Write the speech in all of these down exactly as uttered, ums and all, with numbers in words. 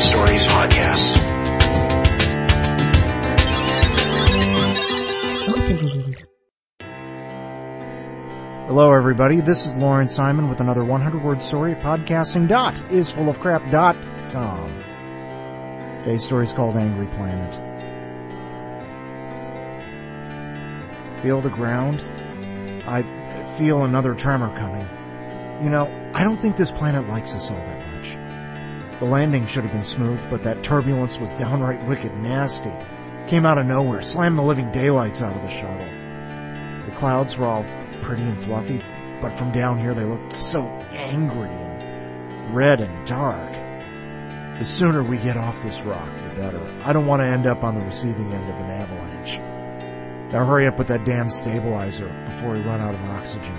Stories podcast. Opening. Hello, everybody. This is Lauren Simon with another one hundred word story at podcasting dot is full of crap dot com. Today's story is called Angry Planet. Feel the ground? I feel another tremor coming. You know, I don't think this planet likes us all that much. The landing should have been smooth, but that turbulence was downright wicked nasty. Came out of nowhere, slammed the living daylights out of the shuttle. The clouds were all pretty and fluffy, but from down here they looked so angry and red and dark. The sooner we get off this rock, the better. I don't want to end up on the receiving end of an avalanche. Now hurry up with that damn stabilizer before we run out of oxygen.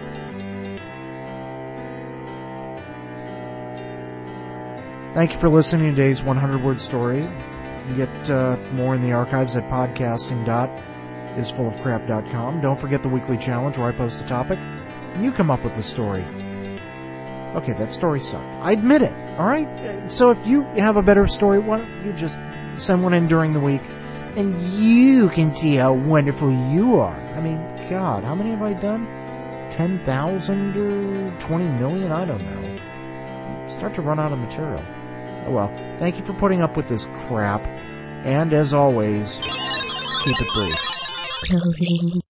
Thank you for listening to today's one hundred word story. You get uh, more in the archives at podcasting dot is full of crap dot com. Don't forget the weekly challenge where I post a topic and you come up with the story. Okay, that story sucked. I admit it, alright? So if you have a better story, why don't you just send one in during the week and you can see how wonderful you are. I mean, God, how many have I done? ten thousand or twenty million? I don't know. Start to run out of material. Oh well, thank you for putting up with this crap. And as always, keep it brief. Closing